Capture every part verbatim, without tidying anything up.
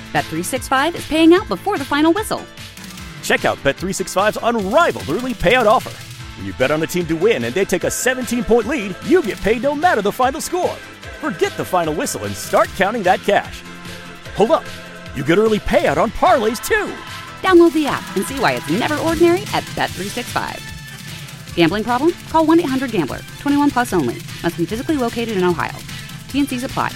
Bet three sixty-five is paying out before the final whistle. Check out Bet three sixty-five's unrivaled early payout offer. When you bet on a team to win and they take a seventeen-point lead, you get paid no matter the final score. Forget the final whistle and start counting that cash. Hold up. You get early payout on parlays, too. Download the app and see why it's never ordinary at Bet three sixty-five. Gambling problem? Call one eight hundred gambler. twenty-one plus only. Must be physically located in Ohio. T N Cs apply.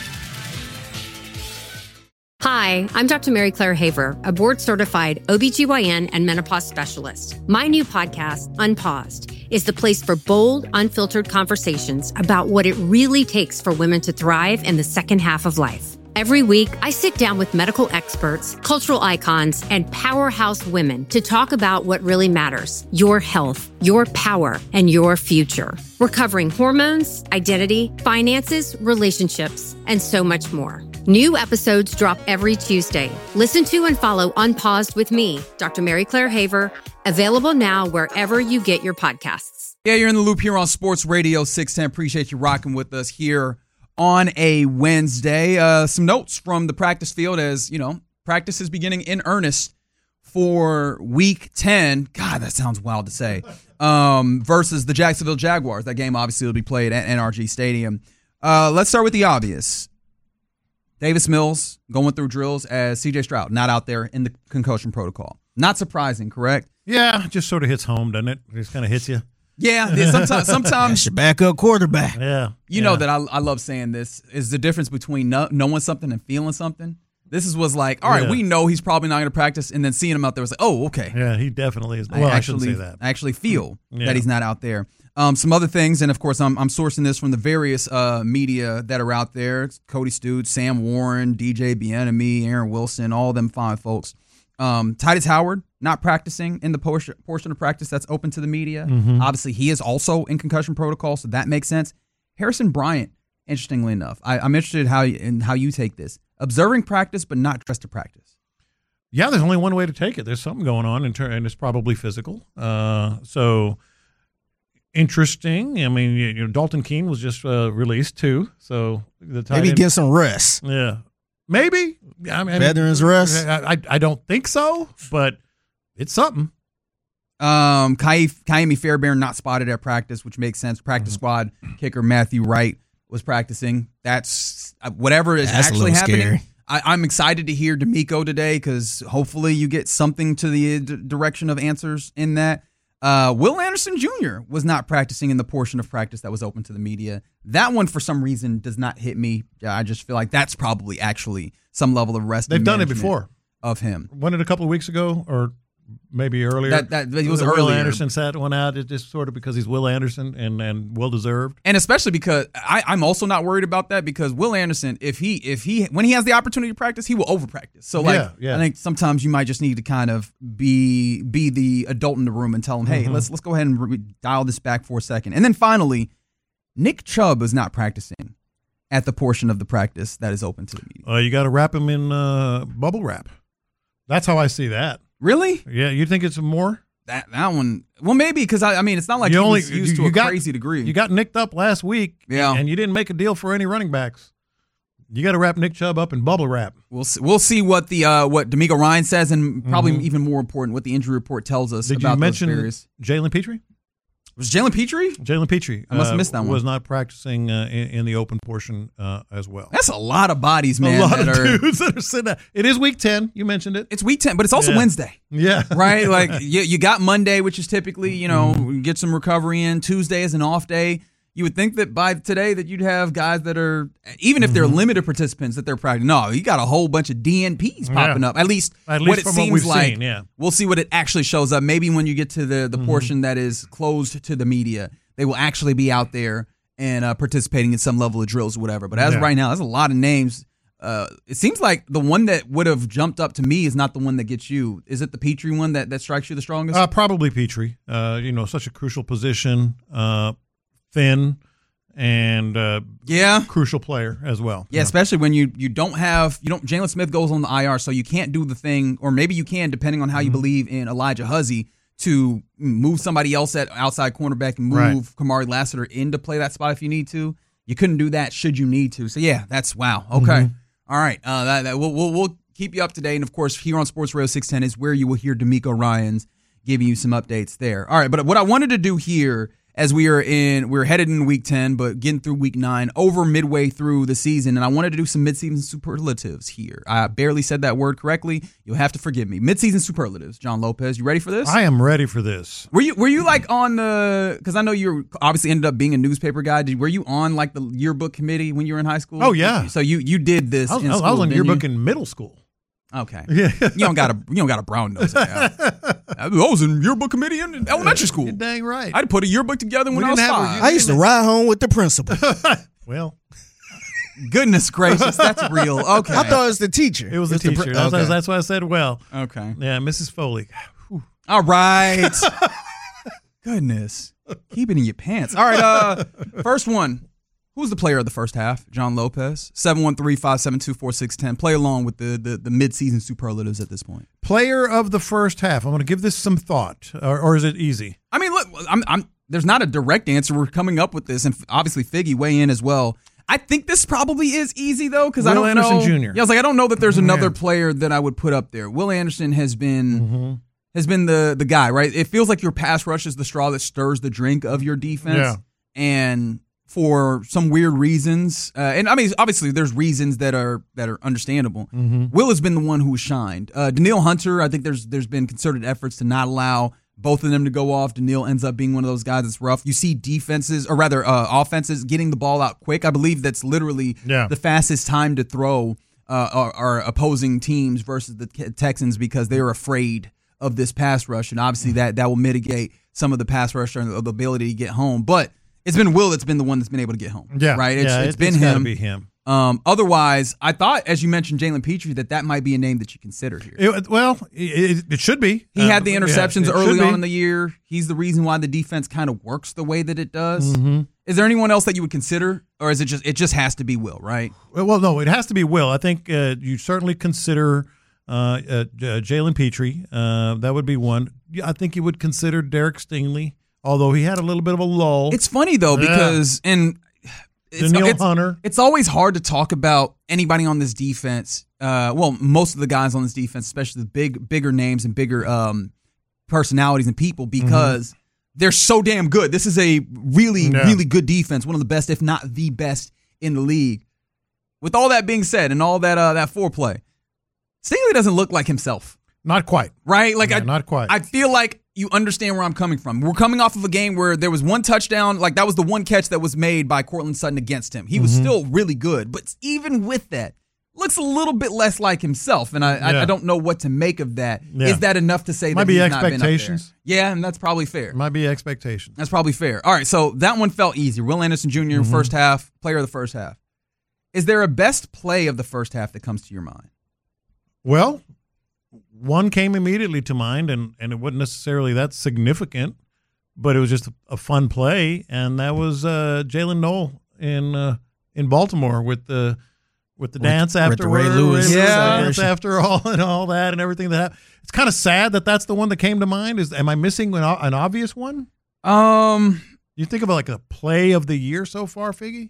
Hi, I'm Doctor Mary Claire Haver, a board-certified O B G Y N and menopause specialist. My new podcast, Unpaused, is the place for bold, unfiltered conversations about what it really takes for women to thrive in the second half of life. Every week, I sit down with medical experts, cultural icons, and powerhouse women to talk about what really matters: your health, your power, and your future. We're covering hormones, identity, finances, relationships, and so much more. New episodes drop every Tuesday. Listen to and follow Unpaused with me, Doctor Mary Claire Haver, available now wherever you get your podcasts. Yeah, you're in the loop here on Sports Radio six ten. Appreciate you rocking with us here on a Wednesday. Uh, some notes from the practice field as, you know, practice is beginning in earnest for week ten. God, that sounds wild to say. Um, versus the Jacksonville Jaguars. That game obviously will be played at N R G Stadium. Uh, let's start with the obvious. Davis Mills going through drills as C J Stroud not out there in the concussion protocol. Not surprising, correct? Yeah, just sort of hits home, doesn't it? It just kind of hits you. Yeah, sometimes sometimes That's your backup quarterback. Yeah, you yeah. know that I, I love saying this is the difference between know, knowing something and feeling something. This is was like, all right, Yeah. we know he's probably not going to practice, and then seeing him out there was like, oh, okay. Yeah, he definitely is. Well, I I, actually shouldn't say that. I actually feel Yeah. that he's not out there. Um, some other things, and of course, I'm I'm sourcing this from the various uh, media that are out there. It's Cody Stutes, Sam Warren, D J Bieniemy, Aaron Wilson, all them fine folks. Um, Titus Howard not practicing in the portion, portion of practice that's open to the media. Mm-hmm. Obviously, he is also in concussion protocol, so that makes sense. Harrison Bryant, interestingly enough, I, I'm interested how in how you take this. Observing practice, but not dressed to practice. Yeah, there's only one way to take it. There's something going on, in ter- and it's probably physical. Uh, so interesting. I mean, you know, Dalton Keene was just uh, released too, so the tight Maybe end- get some rest. Yeah, maybe. I mean, Veterans rest. I, I I don't think so, but it's something. Um, Kai- Kaimi Fairbairn not spotted at practice, which makes sense. Practice Mm-hmm. squad kicker Matthew Wright was practicing. That's uh, whatever is That's a actually little happening. scary. I, I'm excited to hear D'Amico today because hopefully you get something to the d- direction of answers in that. Uh, Will Anderson Junior was not practicing in the portion of practice that was open to the media. That one, for some reason, does not hit me. I just feel like that's probably actually some level of rest. They've and done it management before. of him. Wasn't it a couple of weeks ago, or maybe earlier? That- that- it was Will earlier. Anderson sat one out. It's just sort of because he's Will Anderson and, and well deserved. And especially because I, I'm also not worried about that because Will Anderson, if he if he when he has the opportunity to practice, he will over practice. So like Yeah, yeah. I think sometimes you might just need to kind of be be the adult in the room and tell him, hey, Mm-hmm. let's let's go ahead and re- dial this back for a second. And then finally, Nick Chubb is not practicing at the portion of the practice that is open to the media. Uh, you got to wrap him in uh, bubble wrap. That's how I see that. Really? Yeah, you think it's more? That that one? Well, maybe because I, I mean it's not like You he only- was used you- to you a got- crazy degree. You got nicked up last week, Yeah. and you didn't make a deal for any running backs. You got to wrap Nick Chubb up in bubble wrap. We'll see, we'll see what the uh, what D'Amico Ryan says, and probably even more important, what the injury report tells us Did about you mention those various. Jalen Petrie? Was Jalen Petrie? Jalen Petrie. I must have uh, missed that one. Was not practicing uh, in, in the open portion uh, as well. That's a lot of bodies, man. a lot that of are, dudes that are sitting out. It is week ten. You mentioned it. It's week ten, but it's also Yeah. Wednesday, Yeah. right? Like you, you got Monday, which is typically, you know, Mm-hmm. get some recovery in. Tuesday is an off day. You would think that by today that you'd have guys that are, even if they're Mm-hmm. limited participants, that they're practicing. No, you got a whole bunch of D N Ps popping Yeah. up. At least, At what least it from what seems we've like. seen, yeah. We'll see what it actually shows up. Maybe when you get to the, Mm-hmm. the portion that is closed to the media, they will actually be out there and uh, participating in some level of drills or whatever. But as Yeah. of right now, there's a lot of names. Uh, it seems like the one that would have jumped up to me is not the one that gets you. Is it the Petrie one that, that strikes you the strongest? Uh, probably Petrie. Uh, you know, such a crucial position, uh, thin, and uh, yeah. crucial player as well. Yeah, especially when you you don't have you don't Jalen Smith goes on the I R, so you can't do the thing, or maybe you can, depending on how you believe in Elijah Huzzie, to move somebody else at outside cornerback and move Right. Kamari Lassiter in to play that spot if you need to. You couldn't do that should you need to. So yeah, that's wow. Okay, Mm-hmm. all right. Uh, that, that we'll, we'll we'll keep you up to date. And, of course, here on Sports Radio six ten is where you will hear D'Amico Ryans giving you some updates there. All right, but what I wanted to do here as we are in, we're headed in week ten, but getting through week nine, over midway through the season, and I wanted to do some midseason superlatives here. I barely said that word correctly. You'll have to forgive me. Midseason superlatives. John Lopez, you ready for this? I am ready for this. Were you were you like on the, because I know you obviously ended up being a newspaper guy. Did, were you on like the yearbook committee when you were in high school? Oh, yeah. So you you did this I was, in I school, was on didn't yearbook you? in middle school. Okay. Yeah. You don't got a you don't got a brown nose. I was in yearbook committee in elementary school. You're dang right. I'd put a yearbook together when We I was didn't have a- five. I used to ride home with the principal. Well, Goodness gracious, that's real. Okay. I thought it was the teacher. it was a It's the teacher. pr- that's, okay. that's why I said well. Okay. Yeah, Missus Foley. Whew. All right. Goodness. Keep it in your pants. All right, uh, first one. Who's the player of the first half? John Lopez. seven one three, five seven two, four six one zero. Play along with the, the, the mid-season superlatives at this point. Player of the first half. I'm going to give this some thought, or, or is it easy? I mean, look, I'm, I'm, there's not a direct answer. We're coming up with this, and obviously Figgy weigh in as well. I think this probably is easy, though, because I Will don't Anderson know. Junior Yeah, I was like, I don't know that there's another Yeah. player that I would put up there. Will Anderson has been Mm-hmm. has been the the guy, right? It feels like your pass rush is the straw that stirs the drink of your defense. Yeah. And for some weird reasons, uh, and I mean, obviously, there's reasons that are that are understandable. Mm-hmm. Will has been the one who shined. Uh, Danielle Hunter, I think there's there's been concerted efforts to not allow both of them to go off. Danielle ends up being one of those guys that's rough. You see defenses, or rather uh, offenses, getting the ball out quick. I believe that's literally Yeah. the fastest time to throw uh, our, our opposing teams versus the Texans because they're afraid of this pass rush, and obviously that that will mitigate some of the pass rush and the ability to get home. But it's been Will that's been the one that's been able to get home. Yeah, right. It's, yeah, it's it, been it's gotta him. Be him. Um, otherwise, I thought, as you mentioned, Jalen Petrie, that that might be a name that you considered here. It, well, it, it should be. He Uh, had the interceptions yeah, it early should on be. in the year. He's the reason why the defense kind of works the way that it does. Mm-hmm. Is there anyone else that you would consider, or is it just it just has to be Will, right? Well, no, it has to be Will. I think uh, you certainly consider uh, uh, J- Jalen Petrie. Uh, that would be one. Yeah, I think you would consider Derek Stingley, although he had a little bit of a lull. It's funny though Yeah. because and it's, Danielle it's, Hunter. it's always hard to talk about anybody on this defense. Uh, well, most of the guys on this defense, especially the big, bigger names and bigger um, personalities and people, because mm-hmm. they're so damn good. This is a really, Yeah. really good defense, one of the best, if not the best, in the league. With all that being said, and all that uh, that foreplay, Stingley doesn't look like himself. Not quite. Right? Like Yeah, I, not quite. I feel like you understand where I'm coming from. We're coming off of a game where there was one touchdown, like that was the one catch that was made by Cortland Sutton against him. He was Mm-hmm. still really good, but even with that, looks a little bit less like himself, and I, I, Yeah. I don't know what to make of that. Is Yeah. that enough to say Might that be he's not been up there? expectations. Yeah, and that's probably fair. It might be expectations. That's probably fair. All right, so that one felt easy. Will Anderson Junior Mm-hmm. first half, player of the first half. Is there a best play of the first half that comes to your mind? Well, one came immediately to mind, and, and it wasn't necessarily that significant, but it was just a, a fun play, and that was uh, Jalen Noel in uh, in Baltimore with the with the With- dance with after the Ray Lewis yeah, celebration. after all and all that and everything that happened. It's kind of sad that that's the one that came to mind. Is am I missing an, o- an obvious one? Um, You think of like a play of the year so far, Figgy?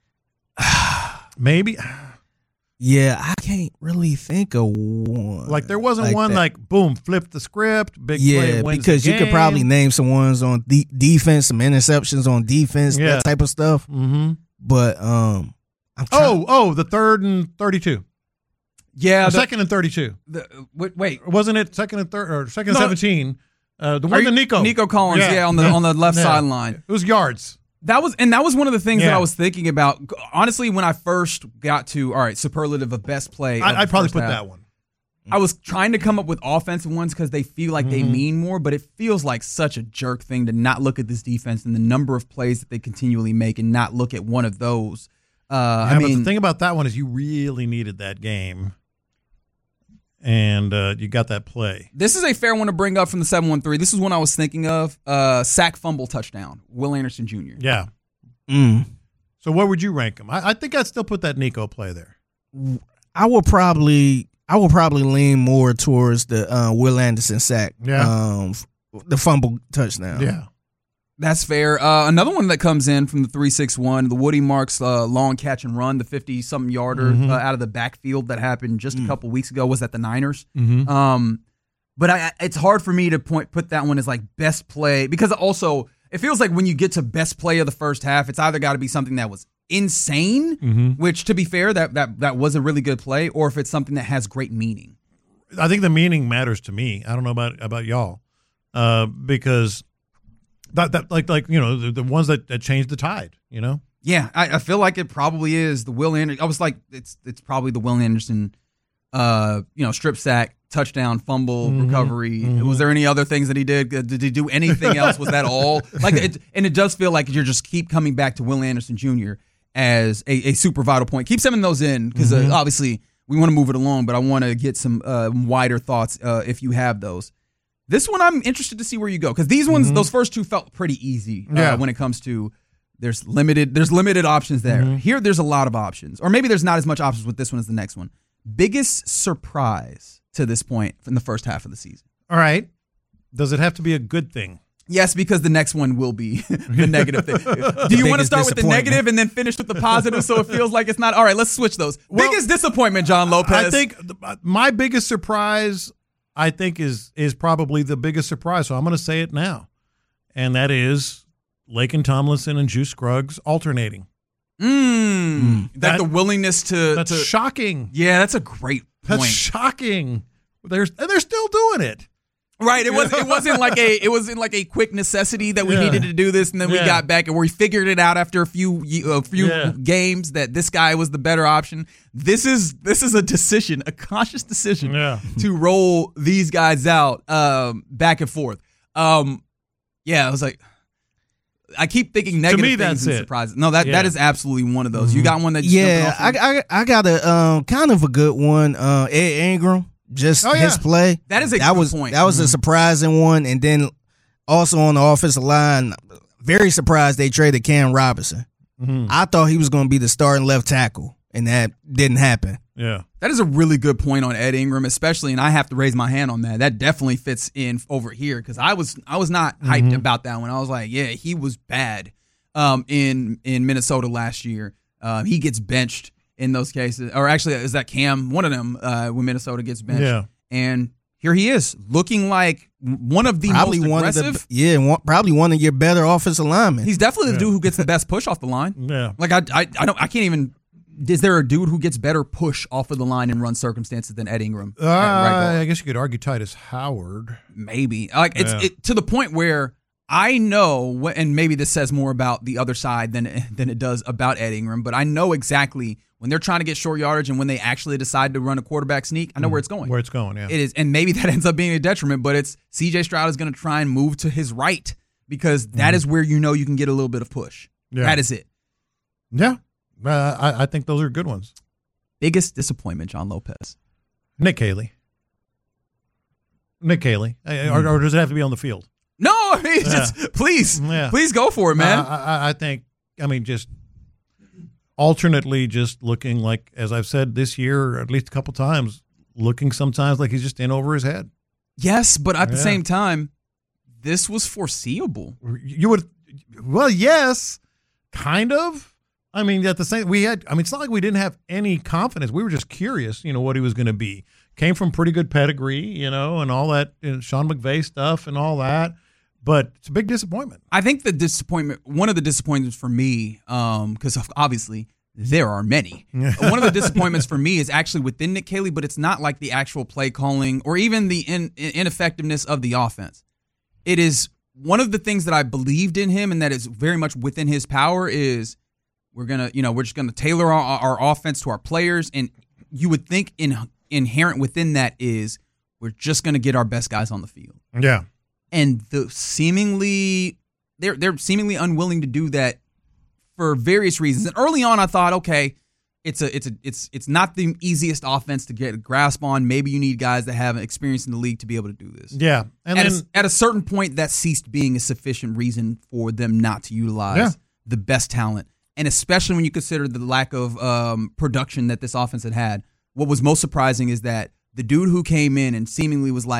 Maybe. Yeah, I can't really think of one. Like there wasn't one that. like boom, flip the script, big Yeah, play wins because the you could probably game. name some ones on de- defense, some interceptions on defense, Yeah. that type of stuff. Mm-hmm. But um, I'm trying, Oh, oh, the third and thirty-two. yeah, Or the, second and thirty-two. the, wait, wait. Or wasn't it second and third or second No. and seventeen? Uh, the Are one you- that Nico. Nico Collins, yeah, on the on the left Yeah. sideline. It was yards. That was and that was one of the things that Yeah. I was thinking about. Honestly, when I first got to all right, superlative of best play, of I, the I'd probably first put half, that one. I was trying to come up with offensive ones because they feel like they Mhm. mean more, but it feels like such a jerk thing to not look at this defense and the number of plays that they continually make and not look at one of those. Uh, Yeah, I but mean, the thing about that one is you really needed that game, and uh, you got that play. this is a fair one to bring up from the seven one three. This is one I was thinking of. Uh, sack, fumble, touchdown. Will Anderson Junior Yeah. mm, So where would you rank him? I, I think I'd still put that Nico play there. I will probably, I will probably lean more towards the uh, Will Anderson sack, Yeah. um, f- the fumble touchdown. Yeah. That's fair. Uh, another one that comes in from the three six one, the Woody Marks uh, long catch and run, the fifty-something yarder mm-hmm. uh, out of the backfield that happened just mm. a couple weeks ago was at the Niners. Mm-hmm. Um, but I, it's hard for me to point put that one as like best play because also it feels like when you get to best play of the first half, it's either got to be something that was insane, mm-hmm. which to be fair, that, that that was a really good play, or if it's something that has great meaning. I think the meaning matters to me. I don't know about about y'all, uh, because that that like like you know the, the ones that, that changed the tide. You know. Yeah, I, I feel like it probably is the Will Anderson. I was like, it's it's probably the Will Anderson, uh, you know, strip sack, touchdown, fumble, mm-hmm. recovery. Mm-hmm. Was there any other things that he did? Did he do anything else? Was that all? Like, it, and it does feel like you're just keep coming back to Will Anderson Junior as a, a super vital point. Keep sending those in because mm-hmm. uh, obviously we want to move it along, but I want to get some uh, wider thoughts uh, if you have those. This one I'm interested to see where you go because these ones, mm-hmm. those first two felt pretty easy uh, yeah. when it comes to there's limited there's limited options there. Mm-hmm. Here there's a lot of options, or maybe there's not as much options with this one as the next one. Biggest surprise to this point in the first half of the season. All right, does it have to be a good thing? Yes, because the next one will be the negative thing. Do you want to start with the negative and then finish with the positive so it feels like it's not? All right, let's switch those. Well, biggest disappointment, John Lopez. I think my biggest surprise, I think, is is probably the biggest surprise. So I'm going to say it now, and that is Laken Tomlinson and Juice Scruggs alternating. Mm, mm. That, that the willingness to that's to, shocking. Yeah, that's a great point. That's shocking. They're and they're still doing it. Right, it was it wasn't like a it wasn't like a quick necessity that we yeah. needed to do this, and then we yeah. got back and we figured it out after a few a few yeah. games that this guy was the better option. This is this is a decision, a conscious decision yeah. to roll these guys out um, back and forth. Um, yeah, I was like, I keep thinking negative to me, things that's and it. surprises. No, that yeah. that is absolutely one of those. Mm-hmm. You got one that yeah, I, I I got a um, kind of a good one. Uh, Ed Ingram. Just oh, yeah. his play. That is a that good was, point. That was mm-hmm. a surprising one. And then also on the offensive line, very surprised they traded Cam Robinson. Mm-hmm. I thought he was going to be the starting left tackle, and that didn't happen. Yeah. That is a really good point on Ed Ingram, especially, and I have to raise my hand on that. That definitely fits in over here because I was I was not hyped mm-hmm. about that one. I was like, yeah, he was bad um, in in Minnesota last year. Uh, he gets benched in those cases, or actually, is that Cam? One of them uh, when Minnesota gets benched. Yeah. And here he is, looking like one of the probably most one aggressive. Of the, yeah, one, probably one of your better offensive linemen. He's definitely the yeah. dude who gets the best push off the line. Yeah. Like I, I, I don't, I can't even. Is there a dude who gets better push off of the line in run circumstances than Ed Ingram? Uh, right I guess you could argue Titus Howard. Maybe like it's yeah. it, to the point where I know, and maybe this says more about the other side than than it does about Ed Ingram, but I know exactly when they're trying to get short yardage and when they actually decide to run a quarterback sneak, I know mm, where it's going. Where it's going, yeah. It is, and maybe that ends up being a detriment, but it's C J Stroud is going to try and move to his right because that mm. is where you know you can get a little bit of push. Yeah. That is it. Yeah, uh, I, I think those are good ones. Biggest disappointment, John Lopez. Nick Haley. Nick Haley. Mm. Or, or does it have to be on the field? No, I mean, yeah. just please, yeah. please go for it, man. Uh, I, I think, I mean, just alternately just looking like, as I've said this year, at least a couple times, looking sometimes like he's just in over his head. Yes, but at yeah. the same time, this was foreseeable. You would, well, yes, kind of. I mean, at the same, we had, I mean, it's not like we didn't have any confidence. We were just curious, you know, what he was going to be. Came from pretty good pedigree, you know, and all that, you know, Sean McVay stuff and all that. But it's a big disappointment. I think the disappointment, one of the disappointments for me, because um, obviously there are many. One of the disappointments for me is actually within Nick Haley, but it's not like the actual play calling or even the in, ineffectiveness of the offense. It is one of the things that I believed in him and that is very much within his power is we're gonna, you know, we're just gonna tailor our, our offense to our players, and you would think in inherent within that is we're just gonna get our best guys on the field. Yeah. And the seemingly they're they're seemingly unwilling to do that for various reasons. And early on, I thought, okay, it's a it's a it's it's not the easiest offense to get a grasp on. Maybe you need guys that have experience in the league to be able to do this. Yeah, and at, then, a, at a certain point, that ceased being a sufficient reason for them not to utilize yeah. the best talent, and especially when you consider the lack of um, production that this offense had had. What was most surprising is that the dude who came in and seemingly was like,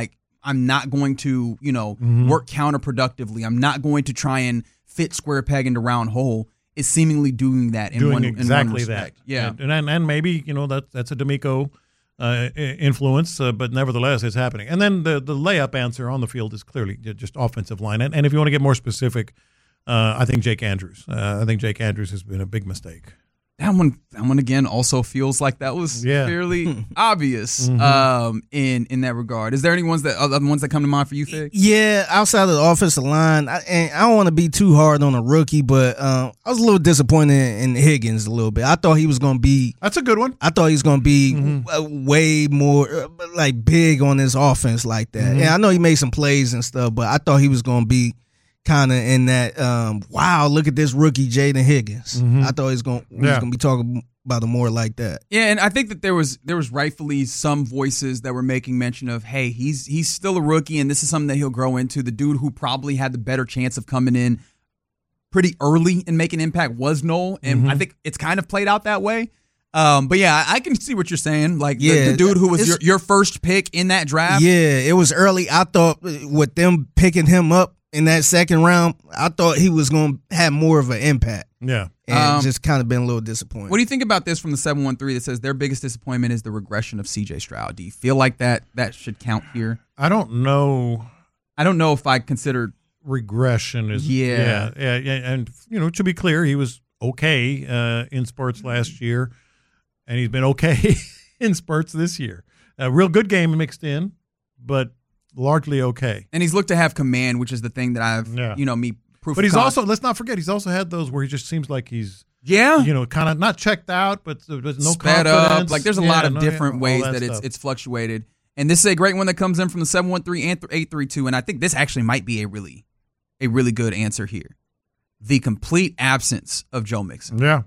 I'm not going to, you know, Mm-hmm. work counterproductively. I'm not going to try and fit square peg into round hole. Is seemingly doing that in doing one exactly in one respect. that. Yeah, and and, and maybe you know that that's a D'Amico uh, influence, uh, but nevertheless, it's happening. And then the the layup answer on the field is clearly just offensive line. And, and if you want to get more specific, uh, I think Jake Andrews. Uh, I think Jake Andrews has been a big mistake. that one, that one again also feels like that was Yeah. fairly obvious Mhm. um, in in that regard. Is there any ones that other ones that come to mind for you, Fig? Yeah, outside of the offensive line, I, and I don't want to be too hard on a rookie, but um, I was a little disappointed in Higgins a little bit. I thought he was going to be. That's a good one. I thought he was going to be Mhm. uh, way more uh, like big on this offense like that. Mhm. And I know he made some plays and stuff, but I thought he was going to be kind of in that. Um, wow, look at this rookie Jaden Higgins. Mhm. I thought he was going. He was Yeah. going to be talking about him more like that. Yeah, and I think that there was there was rightfully some voices that were making mention of, hey, he's he's still a rookie, and this is something that he'll grow into. The dude who probably had the better chance of coming in pretty early and making impact was Noel, and Mm-hmm. I think it's kind of played out that way. Um, but yeah, I can see what you're saying. Like the, Yeah, the dude who was it's- your, your first pick in that draft. Yeah, it was early. I thought with them picking him up in that second round, I thought he was going to have more of an impact. Yeah. And Um, just kind of been a little disappointed. What do you think about this from the seven one three that says their biggest disappointment is the regression of C J Stroud? Do you feel like that that should count here? I don't know. I don't know if I consider Regression is Yeah. yeah, yeah, yeah. And you know, to be clear, he was okay uh, in spurts last year, and he's been okay in spurts this year. A real good game mixed in, but largely okay. and he's looked to have command, which is the thing that I've, Yeah. you know, me proof. But of he's con- also, let's not forget, he's also had those where he just seems like he's, yeah, you know, kind of not checked out, but there's no sped confidence. up. Like there's a Yeah, lot of no, different yeah, all ways that, it's stuff. it's fluctuated. And this is a great one that comes in from the seven one three and eight three two. And I think this actually might be a really, a really good answer here. The complete absence of Joe Mixon. Yeah.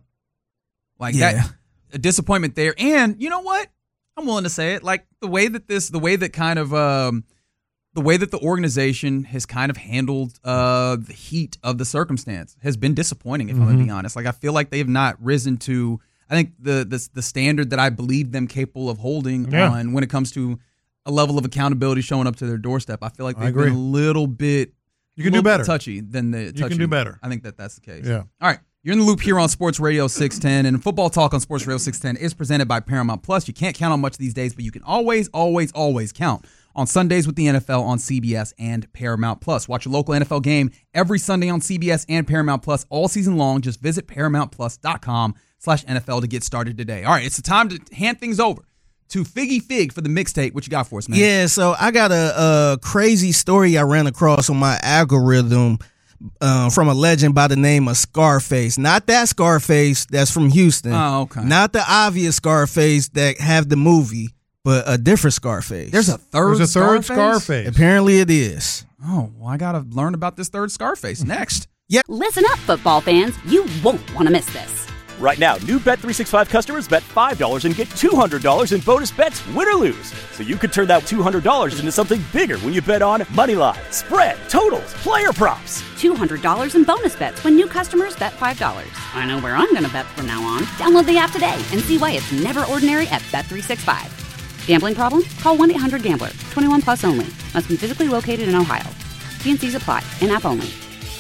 Like Yeah. that, a disappointment there. And you know what? I'm willing to say it. Like the way that this, the way that kind of, um, the way that the organization has kind of handled uh, the heat of the circumstance has been disappointing, if I'm going to be honest. Like I feel like they have not risen to, I think the the, the standard that I believe them capable of holding Yeah. on when it comes to a level of accountability showing up to their doorstep. I feel like I they've been agree. a little bit, You can a do little bit better. touchy than the. can touchy. do better. I think that that's the case. Yeah. All right. You're in the loop here on Sports Radio six ten, and Football Talk on Sports Radio six ten is presented by Paramount Plus. You can't count on much these days, but you can always, always, always count on Sundays with the N F L on C B S and Paramount Plus. Watch your local N F L game every Sunday on C B S and Paramount Plus all season long. Just visit paramountplus.com slash NFL to get started today. All right, it's the time to hand things over to Figgy Fig for the mixtape. What you got for us, man? Yeah, so I got a, a crazy story I ran across on my algorithm uh, from a legend by the name of Scarface. Not that Scarface that's from Houston. Oh, okay. Not the obvious Scarface that have the movie, but a different Scarface. There's a third There's a third Scarface? Scarface. Apparently it is. Oh, well, I got to learn about this third Scarface next. Listen up, football fans. You won't want to miss this. Right now, new Bet three sixty-five customers bet five dollars and get two hundred dollars in bonus bets, win or lose. So you could turn that two hundred dollars into something bigger when you bet on money line, spread, totals, player props. two hundred dollars in bonus bets when new customers bet five dollars. I know where I'm going to bet from now on. Download the app today and see why it's never ordinary at Bet three sixty-five. Gambling problem? Call one eight hundred gambler. twenty-one plus only. Must be physically located in Ohio. T and C's apply. In-app only.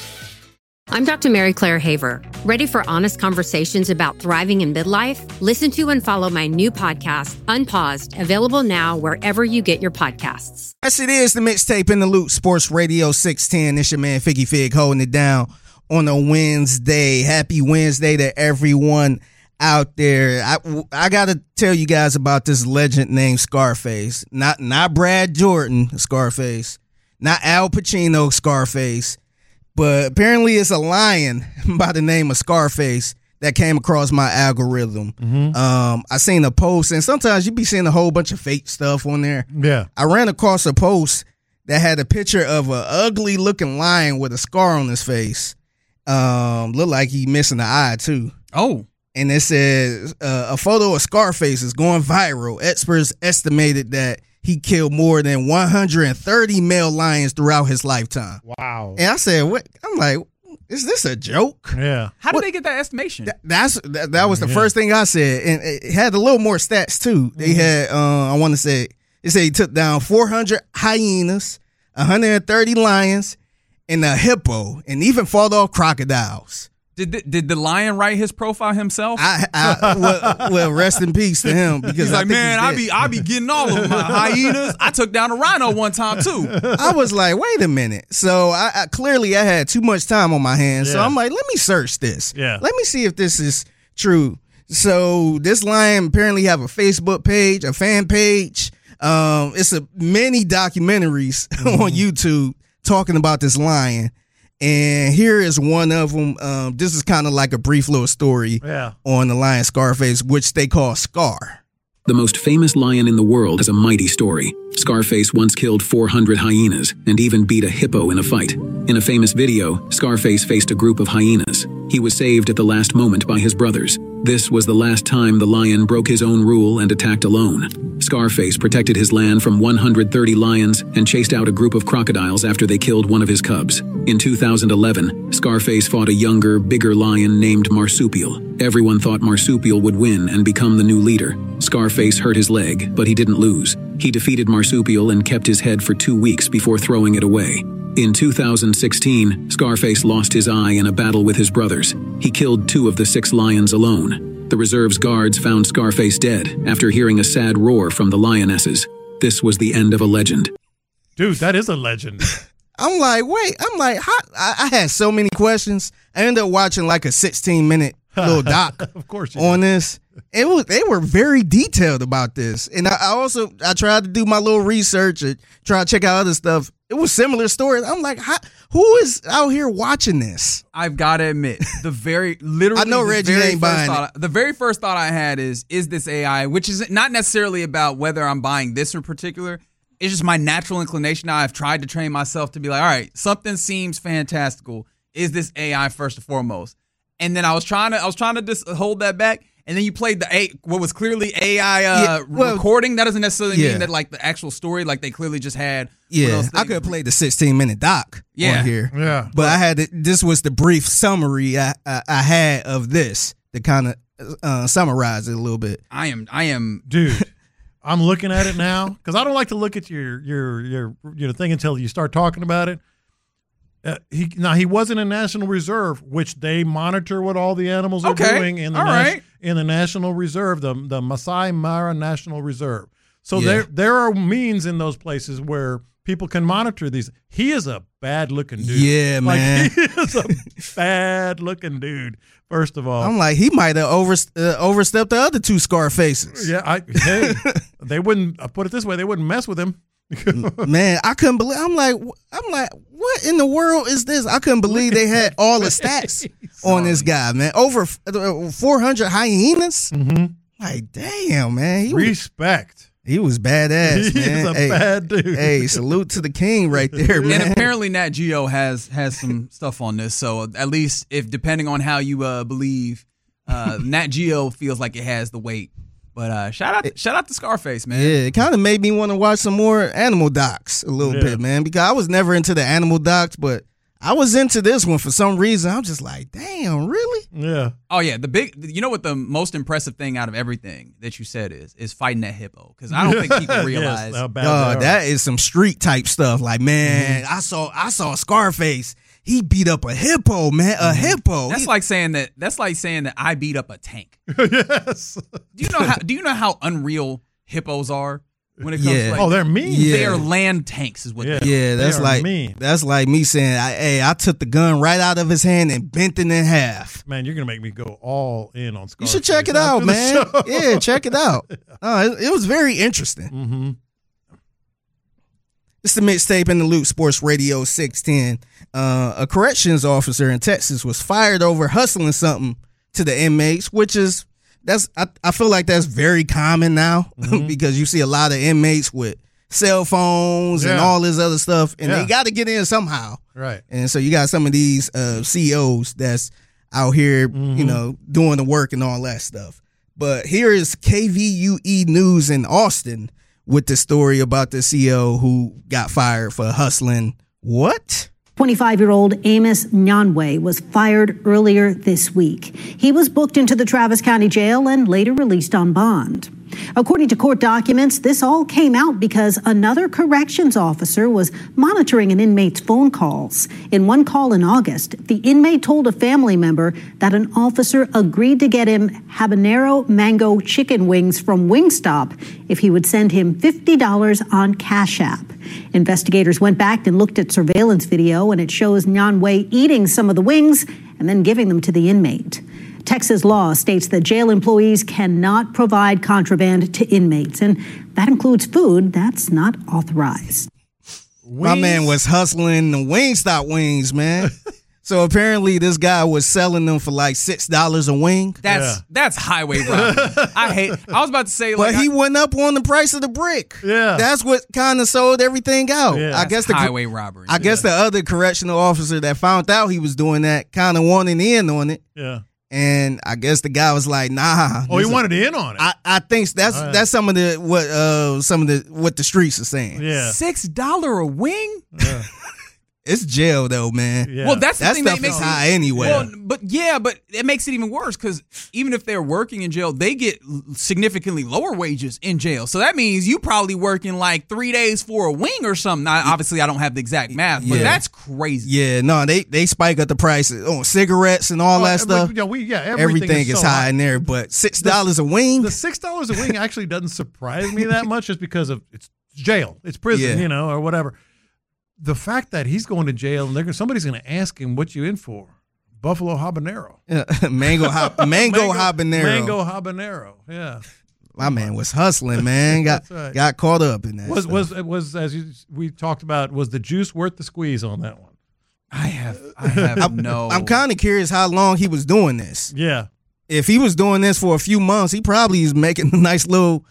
I'm Doctor Mary Claire Haver. Ready for honest conversations about thriving in midlife? Listen to and follow my new podcast, Unpaused, available now wherever you get your podcasts. Yes, it is the mixtape in the loop, Sports Radio six ten. It's your man Figgy Fig holding it down on a Wednesday. Happy Wednesday to everyone out there. I, I got to tell you guys about this legend named Scarface. Not, not Brad Jordan, Scarface. Not Al Pacino, Scarface. But apparently it's a lion by the name of Scarface that came across my algorithm. Mm-hmm. Um, I seen a post, and sometimes you be seeing a whole bunch of fake stuff on there. Yeah. I ran across a post that had a picture of an ugly looking lion with a scar on his face. Um, looked like he missing an eye too. Oh. And it says uh, a photo of Scarface is going viral. Experts estimated that he killed more than one hundred thirty male lions throughout his lifetime. Wow. And I said, "What?" I'm like, "Is this a joke?" Yeah. How did What- they get that estimation? Th- That's that, that was the Yeah. first thing I said, and it had a little more stats too. They had, uh, I want to say, It said he took down four hundred hyenas, one hundred thirty lions, and a hippo, and even fought off crocodiles. Did the, did the lion write his profile himself? I, I well, well, rest in peace to him because he's I like, think man, he's I be I be getting all of my hyenas. I took down a rhino one time too. I was like, wait a minute. So I, I clearly I had too much time on my hands. Yeah. So I'm like, let me search this. Yeah. Let me see if this is true. So this lion apparently have a Facebook page, a fan page. Um, it's a many documentaries mm-hmm. on YouTube talking about this lion. And here is one of them. Um, this is kind of like a brief little story yeah. on the lion Scarface, which they call Scar. The most famous lion in the world has a mighty story. Scarface once killed four hundred hyenas and even beat a hippo in a fight. In a famous video, Scarface faced a group of hyenas. He was saved at the last moment by his brothers. This was the last time the lion broke his own rule and attacked alone. Scarface protected his land from one hundred thirty lions and chased out a group of crocodiles after they killed one of his cubs. In two thousand eleven, Scarface fought a younger, bigger lion named Marsupial. Everyone thought Marsupial would win and become the new leader. Scarface hurt his leg, but he didn't lose. He defeated Marsupial and kept his head for two weeks before throwing it away. In two thousand sixteen, Scarface lost his eye in a battle with his brothers. He killed two of the six lions alone. The reserve's guards found Scarface dead after hearing a sad roar from the lionesses. This was the end of a legend. Dude, that is a legend. I'm like, wait, I'm like, how? I, I had so many questions. I ended up watching like a sixteen minute little doc of course on did. this. It was they were very detailed about this. And I, I also I tried to do my little research and try to check out other stuff. It was similar stories. I'm like, how, who is out here watching this? I've got to admit, the very literally I know the Reggie very ain't first buying thought, The very first thought I had is, is this A I? Which is not necessarily about whether I'm buying this in particular. It's just my natural inclination. Now I've tried to train myself to be like, all right, something seems fantastical. Is this A I first and foremost? And then I was trying to, I was trying to just hold that back. And then you played the A, what was clearly A I uh, Yeah, well, recording. That doesn't necessarily yeah. mean that like the actual story, like they clearly just had. Yeah, I could have played the sixteen minute doc Yeah. on here. Yeah. But I had to, this was the brief summary I, I, I had of this to kind of uh, summarize it a little bit. I am, I am, Dude, I'm looking at it now because I don't like to look at your your your you know thing until you start talking about it. Uh, he now he was in a national reserve, which they monitor what all the animals are Okay. doing in the All nas- right. in the national reserve, the the Masai Mara National Reserve. So Yeah. there there are means in those places where people can monitor these. He is a bad looking dude. Yeah, like, man. He is a bad looking dude. First of all, I'm like, he might have over, uh, overstepped the other two Scarfaces. yeah, I hey, they wouldn't. I put it this way, they wouldn't mess with him. Man, I couldn't believe. I'm like, I'm like, what in the world is this? I couldn't believe they had all the stats on this guy, man. Over four hundred hyenas. Mm-hmm. Like, damn, man. He was, Respect. he was badass, He man. is a hey, bad dude. Hey, salute to the king right there, man. and apparently Nat Geo has has some stuff on this. So at least if depending on how you uh, believe, uh, Nat Geo feels like it has the weight. But uh, shout out, shout out to Scarface, man. Yeah, it kind of made me want to watch some more animal docs a little Yeah. bit, man, because I was never into the animal docs, but I was into this one for some reason. I'm just like, damn, really? Yeah. Oh yeah, the big. You know what the most impressive thing out of everything that you said is is fighting that hippo, because I don't think people realize. Yes, how bad Oh, they are. that is some street type stuff. Like, man, Mm-hmm. I saw I saw Scarface. He beat up a hippo, man. A hippo. That's He- like saying that. That's like saying that I beat up a tank. yes. Do you know how? Do you know how unreal hippos are when it comes Yeah. to like, Oh, they're mean. Yeah. they are land tanks, is what Yeah. they are. yeah, that's They are like mean. that's like me saying, I, "Hey, I took the gun right out of his hand and bent it in half." Man, you're gonna make me go all in on You Scarface. should check it after out, the man. show. Yeah, check it out. Oh, it, it was very interesting. Mm-hmm. It's the mixtape in the loop, Sports Radio six ten. Uh, a corrections officer in Texas was fired over hustling something to the inmates, which is that's I, I feel like that's very common now Mm-hmm. because you see a lot of inmates with cell phones and Yeah. all this other stuff, and Yeah. they got to get in somehow. Right. And so you got some of these uh, C E Os that's out here, Mm-hmm. you know, doing the work and all that stuff. But here is K V U E News in Austin with the story about the C E O who got fired for hustling. What? twenty-five-year-old Amos Nyanwe was fired earlier this week. He was booked into the Travis County Jail and later released on bond. According to court documents, this all came out because another corrections officer was monitoring an inmate's phone calls. In one call in August, the inmate told a family member that an officer agreed to get him habanero mango chicken wings from Wingstop if he would send him fifty dollars on Cash App. Investigators went back and looked at surveillance video, and it shows Nyanwe eating some of the wings and then giving them to the inmate. Texas law states that jail employees cannot provide contraband to inmates, and that includes food that's not authorized. Wings. My man was hustling the Wingstop wings, man. So apparently this guy was selling them for like six dollars a wing. That's yeah. that's highway robbery. I hate. I was about to say, like, but he I, went up on the price of the brick. Yeah, that's what kind of sold everything out. Yeah. I guess the highway robbery. I guess yeah. the other correctional officer that found out he was doing that kind of wanted in on it. Yeah. And I guess the guy was like, "Nah." Oh, he wanted in on it. I, I think that's right. that's some of the what uh some of the what the streets are saying. Yeah, six dollar a wing. Yeah. It's jail though, man. Yeah. Well, that's the that thing stuff that makes is it, high anyway. Well, but yeah, but it makes it even worse because even if they're working in jail, they get significantly lower wages in jail. So that means you probably working like three days for a wing or something. Now, obviously, I don't have the exact math, but yeah. that's crazy. Yeah, no, they they spike up the prices on cigarettes and all oh, that stuff. You know, we, yeah, everything, everything is, is so high. high in there. But six dollars a wing. The six dollars a wing actually doesn't surprise me that much, just because of it's jail, it's prison, yeah. you know, or whatever. The fact that he's going to jail and they're, somebody's going to ask him, what you in for? Buffalo habanero. Yeah, mango, ha- mango, mango habanero. Mango habanero, yeah. My man was hustling, man. Got right. got caught up in that Was stuff. was was as you, we talked about, was the juice worth the squeeze on that one? I have I have no. I'm kind of curious how long he was doing this. Yeah. If he was doing this for a few months, he probably is making a nice little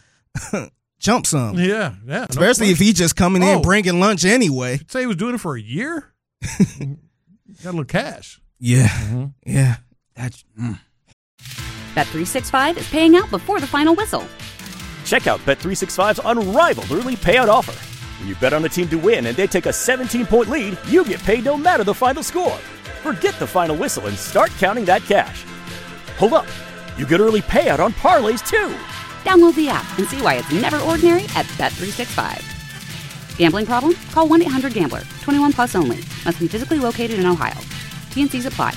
chump sum. Yeah, yeah. Especially no if he just coming oh. in bringing lunch anyway. You'd say he was doing it for a year? Got a little cash. Yeah, mm-hmm. yeah. That's. Mm. Bet three sixty-five is paying out before the final whistle. Check out Bet three sixty-five's unrivaled early payout offer. When you bet on a team to win and they take a seventeen-point lead, you get paid no matter the final score. Forget the final whistle and start counting that cash. Hold up. You get early payout on parlays, too. Download the app and see why it's never ordinary at Bet three sixty-five. Gambling problem? Call one eight hundred gambler. twenty-one plus only. Must be physically located in Ohio. T N Cs apply.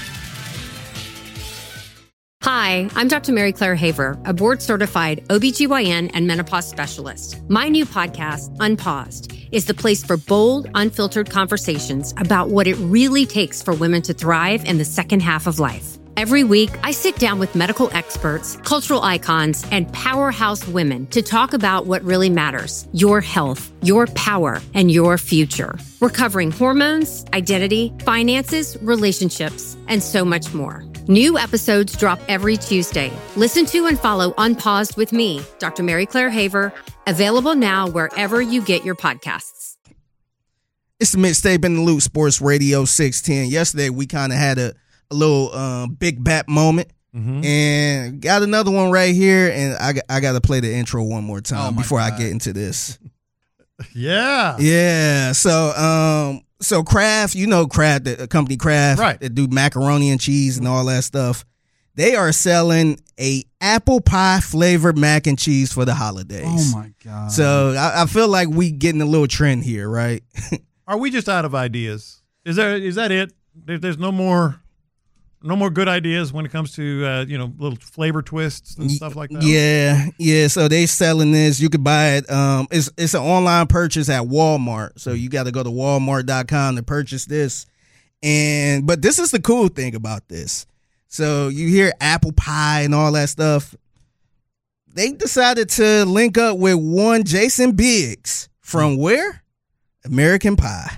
Hi, I'm Doctor Mary Claire Haver, a board-certified O B G Y N and menopause specialist. My new podcast, Unpaused, is the place for bold, unfiltered conversations about what it really takes for women to thrive in the second half of life. Every week, I sit down with medical experts, cultural icons, and powerhouse women to talk about what really matters: your health, your power, and your future. We're covering hormones, identity, finances, relationships, and so much more. New episodes drop every Tuesday. Listen to and follow Unpaused with me, Doctor Mary Claire Haver, available now wherever you get your podcasts. It's the Mixtape in the Loop, Sports Radio six ten. Yesterday, we kind of had a, a little uh, big bat moment, mm-hmm. and got another one right here, and I, I got to play the intro one more time oh before God. I get into this. Yeah. Yeah. So, um, so Kraft, you know Kraft, the company Kraft, right, that do macaroni and cheese and all that stuff. They are selling a apple pie flavored mac and cheese for the holidays. Oh my God. So I, I feel like we getting a little trend here, right? Are we just out of ideas? Is there is that it? There, there's no more no more good ideas when it comes to uh, you know, little flavor twists and stuff like that. Yeah, yeah. So they selling this. You could buy it. Um, it's it's an online purchase at Walmart. So you got to go to walmart dot com to purchase this. And but this is the cool thing about this. So you hear apple pie and all that stuff. They decided to link up with one Jason Biggs from where? American Pie.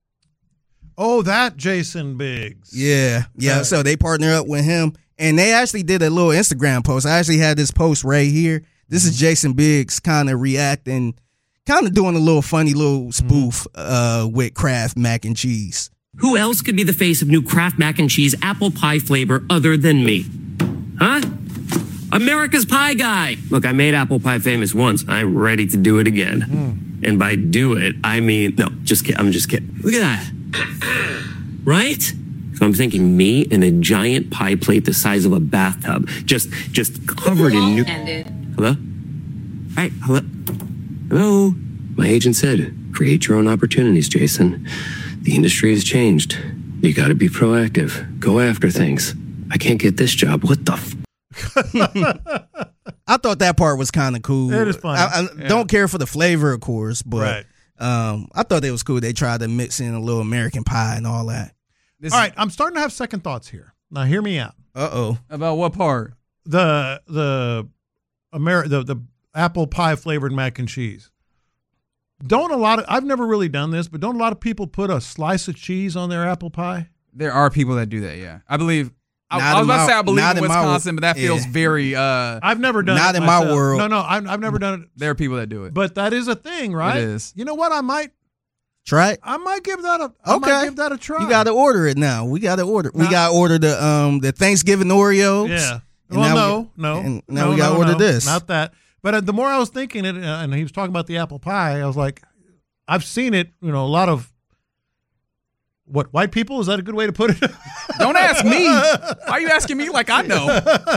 Oh, that Jason Biggs. Yeah, yeah. Right. So they partner up with him, and they actually did a little Instagram post. I actually had this post right here. This is Jason Biggs kind of reacting, kind of doing a little funny little spoof uh, with Kraft mac and cheese. Who else could be the face of new Kraft mac and cheese apple pie flavor other than me? Huh? America's Pie Guy. Look, I made apple pie famous once. I'm ready to do it again. Mm. And by do it, I mean, no, just kidding. I'm just kidding. Look at that. Right? So I'm thinking me in a giant pie plate the size of a bathtub, just just covered in new. Hello? Hey, hello? Hello? My agent said, create your own opportunities, Jason. The industry has changed. You gotta be proactive. Go after things. I can't get this job. What the f- I thought that part was kind of cool. It is funny. I, I Yeah. don't care for the flavor, of course, but Right. um, I thought it was cool. They tried to mix in a little American Pie and all that. This All right, I'm starting to have second thoughts here. Now, hear me out. Uh oh. About what part? The the Ameri- the the apple pie flavored mac and cheese. Don't a lot of I've never really done this, but don't a lot of people put a slice of cheese on their apple pie? There are people that do that, yeah. I believe. I, Not I was in about to my- say I believe not in in my wo- Wisconsin, but that feels yeah. very. Uh, I've never done Not it in my myself. world. No, no, I've, I've never done it. there are people that do it. But that is a thing, right? It is. You know what? I might Try it. I might give that a I Okay. might give that a try. You got to order it now. We got to order. We Now- got to order the um the Thanksgiving Oreos. Yeah. And Well, now no, we- no. and now no, we gotta no, order no, this. Not that. But uh, the more I was thinking it, uh, and he was talking about the apple pie, I was like, I've seen it. You know, a lot of what white people, is that a good way to put it? Don't ask me. Why are you asking me like I know?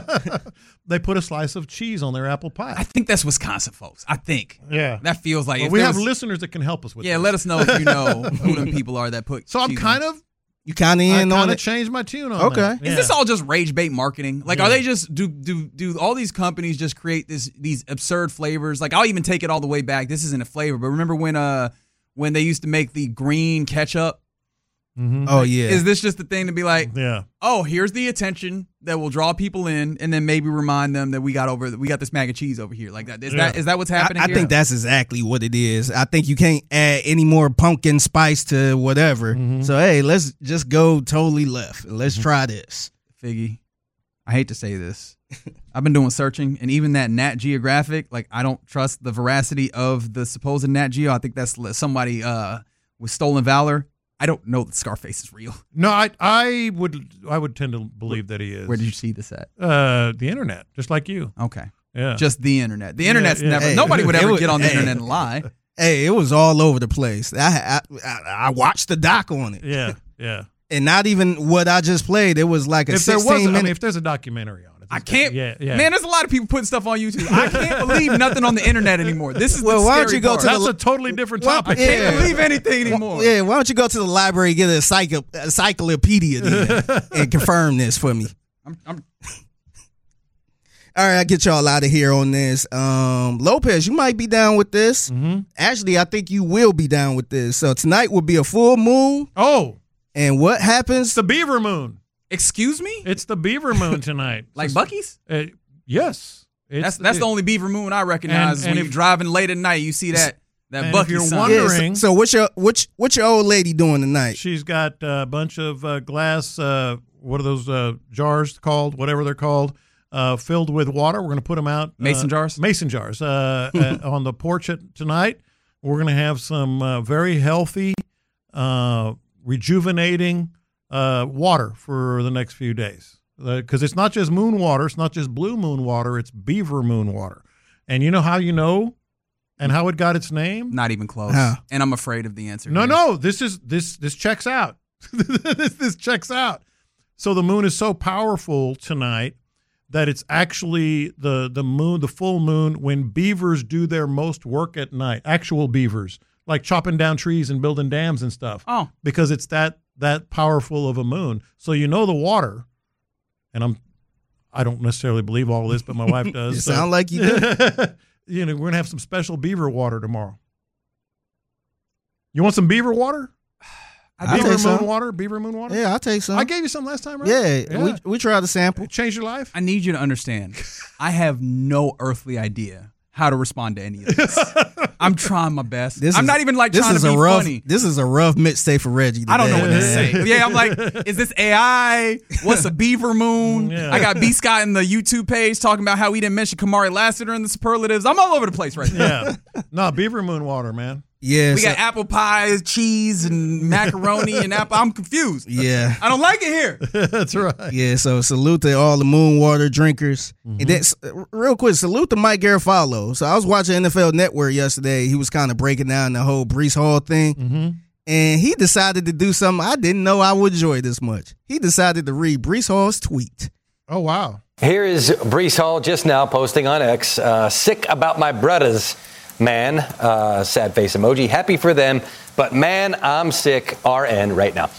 They put a slice of cheese on their apple pie. I think that's Wisconsin folks. I think. Yeah. That feels like Well, if we there have was- listeners that can help us with Yeah, this. let us know if you know who them people are that put. So I'm cheese kind on. of You kind of I in on kind of it. changed my tune on Okay. that. Is Yeah. this all just rage bait marketing? Like, Yeah. are they just do do do all these companies just create this these absurd flavors? Like, I'll even take it all the way back. This isn't a flavor, but remember when uh when they used to make the green ketchup? Mhm. Oh yeah. Is this just the thing to be like, Yeah. oh, here's the attention that will draw people in, and then maybe remind them that we got over we got this mac and cheese over here like that? Is Yeah. that is that what's I, happening? I here? think that's exactly what it is. I think you can't add any more pumpkin spice to whatever. Mm-hmm. So hey, let's just go totally left. and Let's try this. Figgy, I hate to say this. I've been doing searching, and even that Nat Geographic, like, I don't trust the veracity of the supposed Nat Geo. I think that's somebody uh, with stolen valor. I don't know that Scarface is real. No, I I would I would tend to believe that he is. Where did you see this at? Uh, the internet, just like you. Okay. Yeah. Just the internet. The internet's yeah. never, Hey, nobody would it ever was- get on the hey. internet and lie. Hey, it was all over the place. I I, I watched the doc on it, yeah. Yeah. and not even what I just played. It was like a If there was, sixteen I minute. mean, if there's a documentary on it, I can't. Yeah. Yeah. Man, there's a lot of people putting stuff on YouTube. I can't believe nothing on the internet anymore. This is Well, the why don't scary you go part. to the- That's a totally different Well, topic. I can't Yeah. believe anything anymore. Yeah, why don't you go to the library and get a, cyclo- a encyclopedia then and confirm this for me? I'm, I'm, All right, I'll get y'all out of here on this. Um, Lopez, you might be down with this. Mm-hmm. Actually, I think you will be down with this. So tonight will be a full moon. Oh, And what happens? it's the beaver moon. excuse me? It's the beaver moon tonight. Like Buc-ee's? Uh, yes. It's, That's that's the only beaver moon I recognize. And- and when if- you're driving late at night, you see that that and if Buc-ee's you're sign. wondering- Yeah, so, wondering- so what's your which what's your old lady doing tonight? She's got a bunch of uh, glass, uh, what are those uh, jars called? Whatever they're called, uh, filled with water. We're going to put them out. Mason uh, jars? Mason jars uh, uh, on the porch at, tonight. We're going to have some uh, very healthy, uh, rejuvenating uh, water for the next few days. Because it's not just moon water. It's not just blue moon water. It's beaver moon water. And you know how you know and how it got its name? Not even close. Huh. And I'm afraid of the answer. No, here. no, this is this this checks out. this, this checks out. So the moon is so powerful tonight that it's actually the the moon, the full moon, when beavers do their most work at night. Actual beavers, like chopping down trees and building dams and stuff. Oh. because it's that that powerful of a moon. So you know the water, and I'm I don't necessarily believe all of this, but my wife does. You so- sound like you do. You know, we're gonna have some special beaver water tomorrow. You want some beaver water? I'll Beaver take moon some. water? Beaver moon water? Yeah, I'll take some. I gave you some last time, right? yeah, we we tried the sample. It changed your life? I need you to understand. I have no earthly idea how to respond to any of this. I'm trying my best. This I'm is- not even like this trying is to a be rough, funny. This is a rough mixtape for Reggie. Today, I don't know what to man. say. Yeah, I'm like, is this A I? What's a beaver moon? Yeah. I got B Scott in the YouTube page talking about how we didn't mention Kamari Lassiter in the superlatives. I'm all over the place right now. Yeah. No, beaver moon water, man. Yeah, We so- got apple pies, cheese, and macaroni and apple. I'm confused. yeah. I don't like it here. That's right. Yeah, so salute to all the moon water drinkers. Mm-hmm. And then, s- real quick, salute to Mike Garofalo. So I was watching N F L Network yesterday. He was kind of breaking down the whole Breece Hall thing. Mm-hmm. And he decided to do something I didn't know I would enjoy this much. He decided to read Breece Hall's tweet. Oh, wow. Here is Breece Hall just now posting on X, uh, sick about my brothers, man. Uh, sad face emoji. Happy for them, but man, I'm sick. R N right now.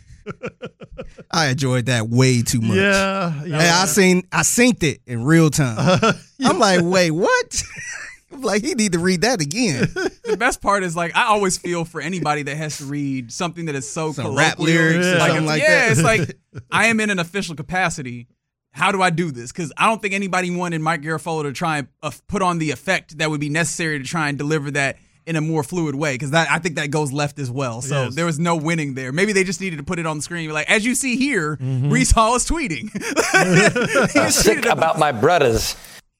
I enjoyed that way too much. Yeah, yeah. Hey, I seen I synced it in real time. Uh, yeah. I'm like, wait, what? I'm like, he need to read that again. The best part is, like, I always feel for anybody that has to read something that is so Some colloquial. rap lyrics or like, something like yeah, that. it's like, I am in an official capacity. How do I do this? Because I don't think anybody wanted Mike Garafolo to try and uh, put on the effect that would be necessary to try and deliver that in a more fluid way, because that I think that goes left as well. So yes. There was no winning there. Maybe they just needed to put it on the screen. Like, as you see here, mm-hmm. Breece Hall is tweeting. I'm sick about my brothers.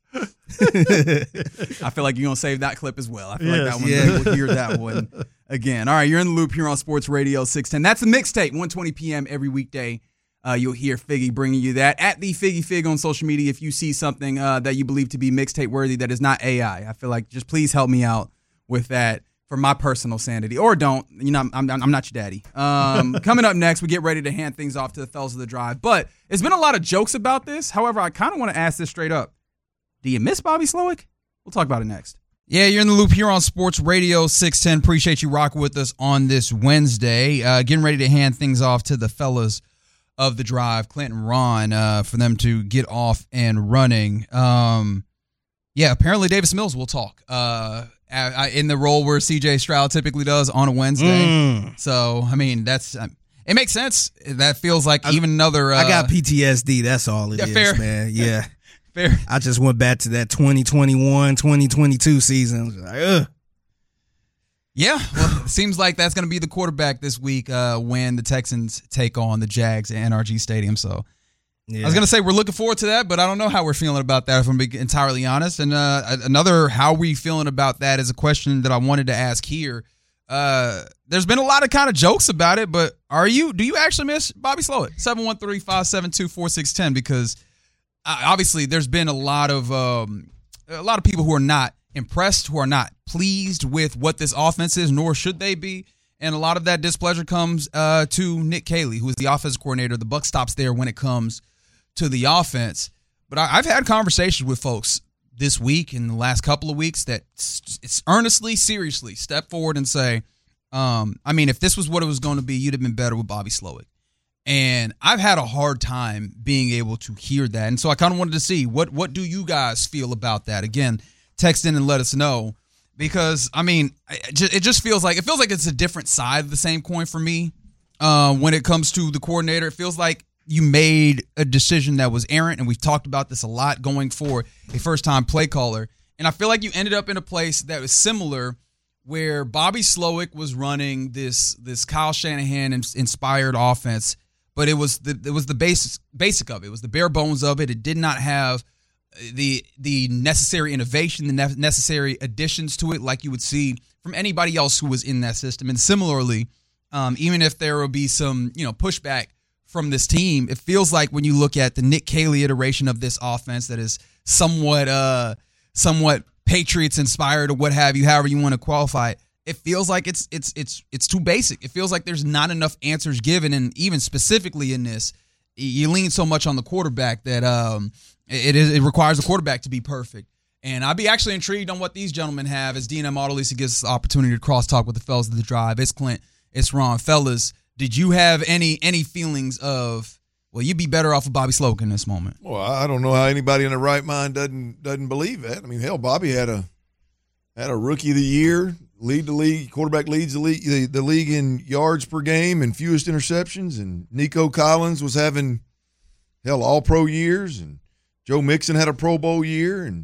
I feel like you're going to save that clip as well. I feel yes. like that one, yeah. we'll hear that one again. All right, you're in the loop here on Sports Radio six ten. That's the mixtape, one twenty p.m. every weekday. Uh, you'll hear Figgy bringing you that. At the Figgy Fig on social media, if you see something uh, that you believe to be mixtape worthy that is not A I, I feel like just please help me out with that for my personal sanity, or don't. You know, I'm, I'm, I'm not your daddy. Um, coming up next, we get ready to hand things off to the fellas of the drive. But there's been a lot of jokes about this. However, I kind of want to ask this straight up. Do you miss Bobby Slowick? We'll talk about it next. Yeah, you're in the loop here on Sports Radio six ten. Appreciate you rocking with us on this Wednesday. Uh, getting ready to hand things off to the fellas of the drive, Clint and Ron, uh, for them to get off and running. Um, yeah, apparently Davis Mills will talk. Uh I, in the role where C J Stroud typically does on a Wednesday. Mm. So, I mean, that's um, it makes sense. That feels like I, even another... Uh, I got P T S D. That's all it yeah, is, fair. man. Yeah. Fair. I just went back to that twenty twenty-one, twenty twenty-two season. Like, ugh. Yeah, well, it seems like that's going to be the quarterback this week uh, when the Texans take on the Jags at N R G Stadium. So, yeah. I was going to say we're looking forward to that, but I don't know how we're feeling about that, if I'm being entirely honest. And uh, another how we feeling about that is a question that I wanted to ask here. Uh, there's been a lot of kind of jokes about it, but are you? Do you actually miss Bobby Slowick? seven one three, five seven two, four six one zero, because uh, obviously there's been a lot of um, a lot of people who are not impressed, who are not pleased with what this offense is, nor should they be. And a lot of that displeasure comes uh, to Nick Caley, who is the offensive coordinator. The buck stops there when it comes to the offense. But I, I've had conversations with folks this week and the last couple of weeks that it's earnestly, seriously step forward and say, um, I mean, if this was what it was going to be, you'd have been better with Bobby Slowick. And I've had a hard time being able to hear that. And so I kind of wanted to see, what what do you guys feel about that? Again, text in and let us know. Because, I mean, it just feels like, it feels like it's a different side of the same coin for me uh, when it comes to the coordinator. It feels like you made a decision that was errant, and we've talked about this a lot, going for a first-time play caller. And I feel like you ended up in a place that was similar, where Bobby Slowick was running this this Kyle Shanahan-inspired offense, but it was the it was the basic basic of it. It was the bare bones of it. It did not have the the necessary innovation, the ne- necessary additions to it, like you would see from anybody else who was in that system. And similarly, um, even if there will be some you know pushback from this team, it feels like when you look at the Nick Caley iteration of this offense that is somewhat uh somewhat Patriots inspired or what have you, however you want to qualify it, it feels like it's it's it's it's too basic. It feels like there's not enough answers given, and even specifically in this, you lean so much on the quarterback that um it is it requires the quarterback to be perfect. And I'd be actually intrigued on what these gentlemen have as D and M Auto Leasing gives us the opportunity to crosstalk with the fellas of the drive. It's Clint, it's Ron. Fellas, did you have any any feelings of, well, you'd be better off with Bobby Slowick in this moment? Well, I don't know how anybody in their right mind doesn't doesn't believe that. I mean, hell, Bobby had a had a rookie of the year, lead the league, quarterback leads the league the, the league in yards per game and fewest interceptions, and Nico Collins was having hell all pro years, and Joe Mixon had a Pro Bowl year, and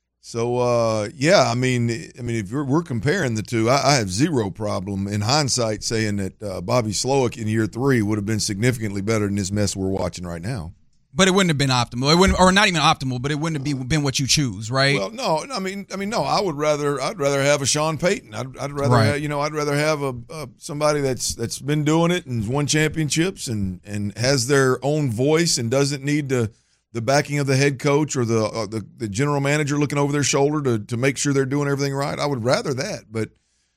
so uh, yeah, I mean, I mean, if we're, we're comparing the two, I, I have zero problem in hindsight saying that uh, Bobby Slowick in year three would have been significantly better than this mess we're watching right now. But it wouldn't have been optimal. It wouldn't, or not even optimal, but it wouldn't have been what you choose, right? Well, no, I mean, I mean, no. I would rather, I'd rather have a Sean Payton. I'd, I'd rather, right. have, you know, I'd rather have a, a somebody that's that's been doing it and won championships and and has their own voice and doesn't need to. The backing of the head coach or the, uh, the the general manager looking over their shoulder to to make sure they're doing everything right. I would rather that, but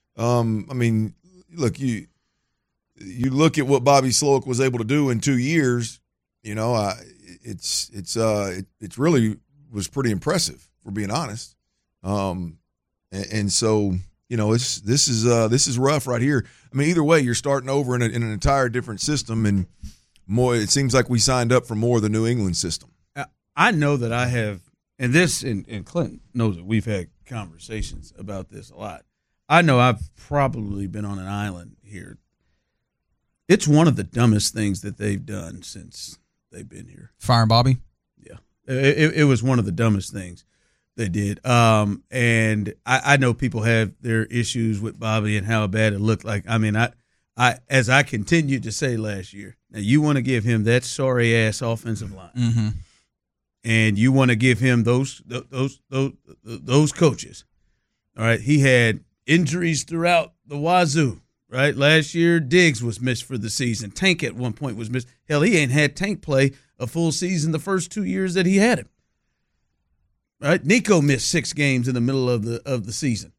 um, I mean, look, you you look at what Bobby Slowick was able to do in two years. You know, uh, it's it's uh, it, it's really was pretty impressive, for being honest. Um, and, and so you know, it's this is uh, this is rough right here. I mean, either way, you're starting over in, a, in an entire different system, and more. It seems like we signed up for more of the New England system. I know that I have, and this, and, and Clinton knows that we've had conversations about this a lot. I know I've probably been on an island here. It's one of the dumbest things that they've done since they've been here. Firing Bobby? Yeah. It, it, it was one of the dumbest things they did. Um, and I, I know people have their issues with Bobby and how bad it looked like. I mean, I, I as I continued to say last year, now you want to give him that sorry-ass offensive line. Mm-hmm. And you want to give him those those those those coaches. All right, he had injuries throughout the wazoo. Right, last year Diggs was missed for the season. Tank at one point was missed. Hell, he ain't had Tank play a full season the first two years that he had him. Right, Nico missed six games in the middle of the of the season.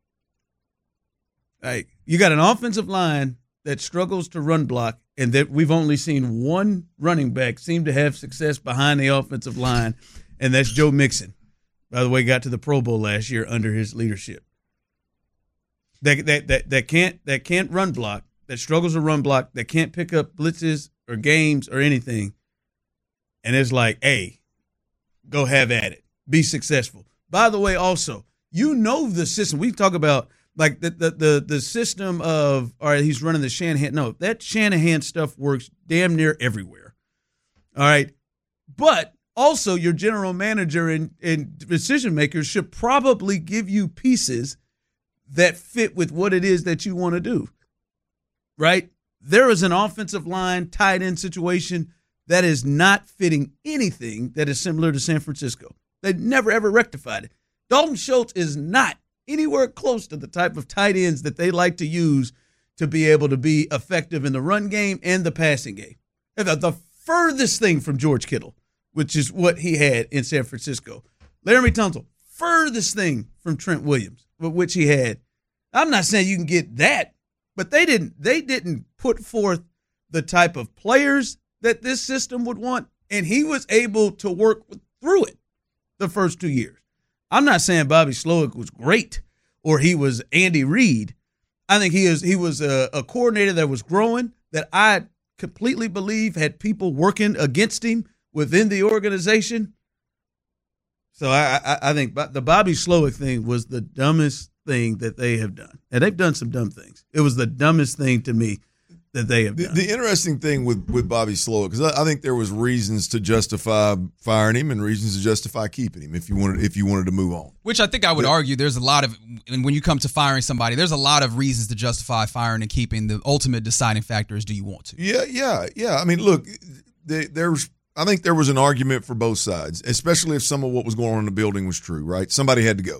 Right, you got an offensive line that struggles to run block, and that we've only seen one running back seem to have success behind the offensive line, and that's Joe Mixon. By the way, got to the Pro Bowl last year under his leadership. That that that that can't that can't run block, that struggles to run block, that can't pick up blitzes or games or anything. And it's like, hey, go have at it. Be successful. By the way, also, you know the system. We talk about like the the the, the system of, all right, he's running the Shanahan. No, that Shanahan stuff works damn near everywhere. All right. But also your general manager and, and decision makers should probably give you pieces that fit with what it is that you want to do. Right? There is an offensive line tight end situation that is not fitting anything that is similar to San Francisco. They never, ever rectified it. Dalton Schultz is not anywhere close to the type of tight ends that they like to use to be able to be effective in the run game and the passing game. The, the furthest thing from George Kittle, which is what he had in San Francisco. Laramie Tunsil, furthest thing from Trent Williams, which he had. I'm not saying you can get that, but they didn't they didn't put forth the type of players that this system would want, and he was able to work through it the first two years. I'm not saying Bobby Slowick was great or he was Andy Reid. I think he is he was a, a coordinator that was growing, that I completely believe had people working against him within the organization. So I, I, I think the Bobby Slowick thing was the dumbest thing that they have done. And they've done some dumb things. It was the dumbest thing to me that they have done. The, the interesting thing with, with Bobby Slowick, because I, I think there was reasons to justify firing him and reasons to justify keeping him if you wanted if you wanted to move on. Which I think I would but, argue there's a lot of, and when you come to firing somebody, there's a lot of reasons to justify firing and keeping. The ultimate deciding factor is, do you want to? Yeah, yeah, yeah. I mean, look, they, there's I think there was an argument for both sides, especially if some of what was going on in the building was true, right? Somebody had to go.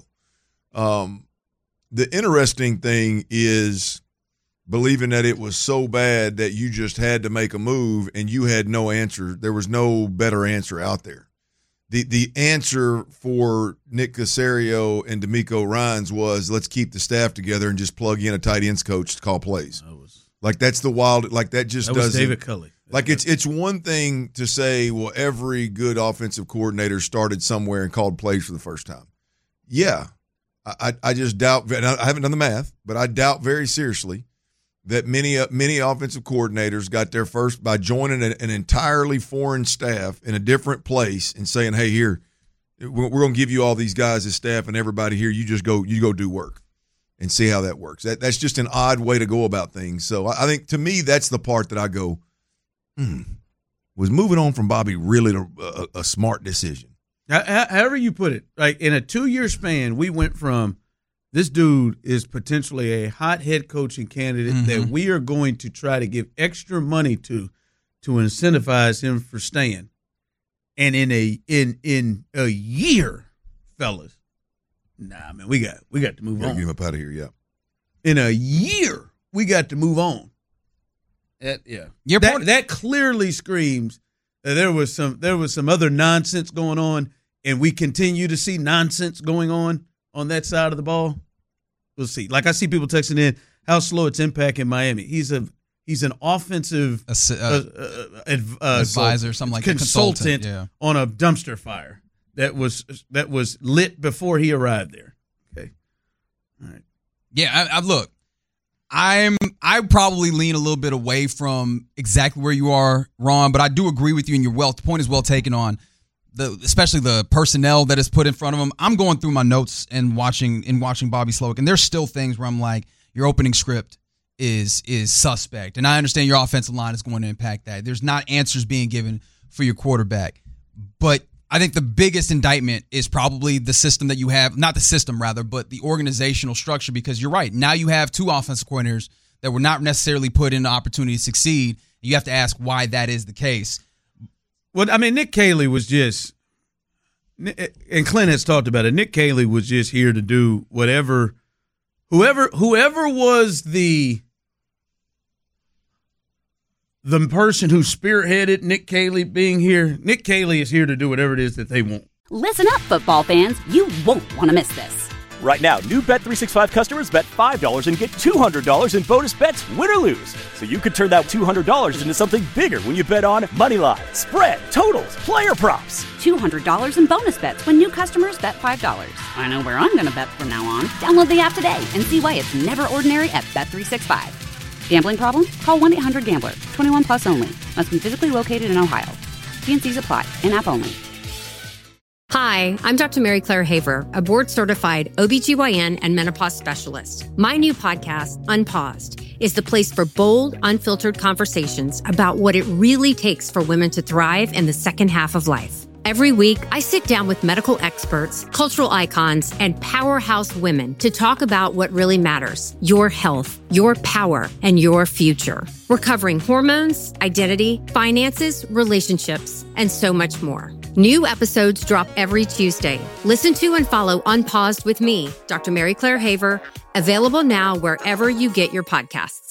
Um, the interesting thing is believing that it was so bad that you just had to make a move and you had no answer. There was no better answer out there. The the answer for Nick Caserio and D'Amico Ryans was, let's keep the staff together and just plug in a tight ends coach to call plays. That was, like that's the wild, like that just that doesn't. Was David Culley. Like it's it's one thing to say, well, every good offensive coordinator started somewhere and called plays for the first time. Yeah, I I just doubt. I haven't done the math, but I doubt very seriously that many many offensive coordinators got their first by joining an, an entirely foreign staff in a different place and saying, "Hey, here, we're, we're going to give you all these guys as staff and everybody here. You just go you go do work and see how that works." That that's just an odd way to go about things. So I, I think to me that's the part that I go. Hmm. Was moving on from Bobby really a, a, a smart decision? However you put it, like in a two-year span, we went from this dude is potentially a hot head coaching candidate mm-hmm. that we are going to try to give extra money to to incentivize him for staying, and in a in in a year, fellas, nah, man, we got we got to move yeah, on. Get him up out of here, yeah. In a year, we got to move on. That, yeah, that, that clearly screams that there was some there was some other nonsense going on, and we continue to see nonsense going on on that side of the ball. We'll see. Like I see people texting in how slow it's impacting Miami. He's a He's an offensive A, uh, uh, uh, adv- uh, advisor, something like that, consultant, consultant, on a dumpster fire that was that was lit before he arrived there. Okay, all right. Yeah, I, I look. I'm I probably lean a little bit away from exactly where you are, Ron, but I do agree with you, and your well the point is well taken on the especially the personnel that is put in front of him. I'm going through my notes and watching and watching Bobby Slowik, and there's still things where I'm like, your opening script is is suspect, and I understand your offensive line is going to impact that. There's not answers being given for your quarterback, but I think the biggest indictment is probably the system that you have, not the system rather, but the organizational structure, because you're right. Now you have two offensive coordinators that were not necessarily put in the opportunity to succeed. You have to ask why that is the case. Well, I mean, Nick Caley was just, and Clint has talked about it, Nick Caley was just here to do whatever, whoever, whoever was the, the person who spearheaded Nick Caley being here, Nick Caley is here to do whatever it is that they want. Listen up, football fans. You won't want to miss this. Right now, new Bet three sixty-five customers bet five dollars and get two hundred dollars in bonus bets, win or lose. So you could turn that two hundred dollars into something bigger when you bet on moneyline, spread, totals, player props. two hundred dollars in bonus bets when new customers bet five dollars. I know where I'm going to bet from now on. Download the app today and see why it's never ordinary at Bet three sixty-five. Gambling problem? Call one eight hundred gambler. twenty-one plus only. Must be physically located in Ohio. T N Cs apply. In-app only. Hi, I'm Doctor Mary Claire Haver, a board-certified O B G Y N and menopause specialist. My new podcast, Unpaused, is the place for bold, unfiltered conversations about what it really takes for women to thrive in the second half of life. Every week, I sit down with medical experts, cultural icons, and powerhouse women to talk about what really matters: your health, your power, and your future. We're covering hormones, identity, finances, relationships, and so much more. New episodes drop every Tuesday. Listen to and follow Unpaused with me, Doctor Mary Claire Haver, available now wherever you get your podcasts.